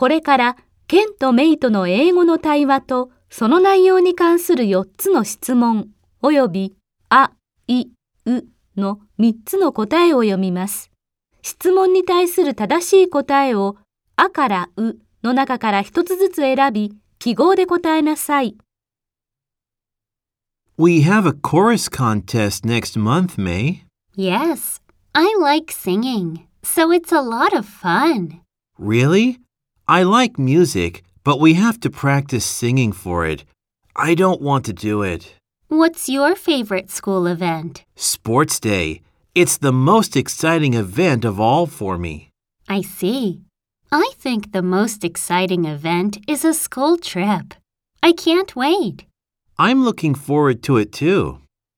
これからケンとメイとの英語の対話とその内容に関する4つの質問およびあ、い、うの3つの答えを読みます。質問に対する正しい答えをあからうの中から1つずつ選び、記号で答えなさい。 We have a chorus contest next month, May. Yes, I like singing, so it's a lot of fun. Really? I like music, but we have to practice singing for it. I don't want to do it. What's your favorite school event? Sports Day. It's the most exciting event of all for me. I see. I think the most exciting event is a school trip. I can't wait. I'm looking forward to it too.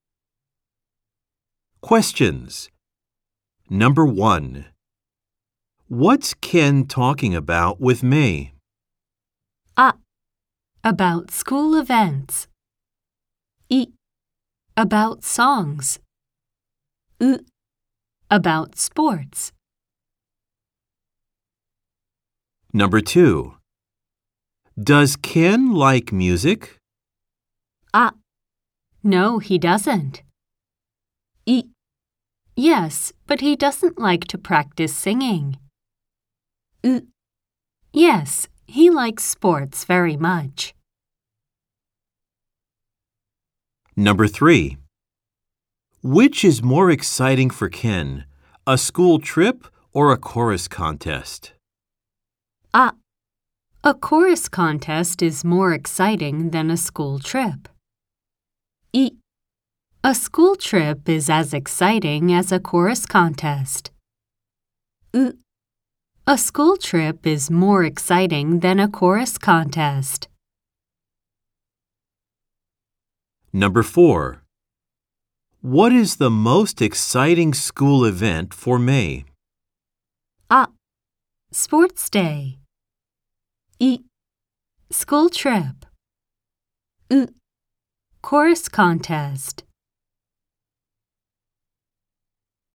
Questions. Number 1. What's Ken talking about with May? あ、 About school events. い、 About songs. う、 About sports. Number 2. Does Ken like music? あ、 No, he doesn't. い、 Yes, but he doesn't like to practice singing. う、 Yes, he likes sports very much. Number 3. Which is more exciting for Ken, a school trip or a chorus contest? あ、 A chorus contest is more exciting than a school trip. い、 A school trip is as exciting as a chorus contest. う、 A school trip is more exciting than a chorus contest. Number 4. What is the most exciting school event for May? あ、 Sports day. い、 School trip. う、 Chorus contest.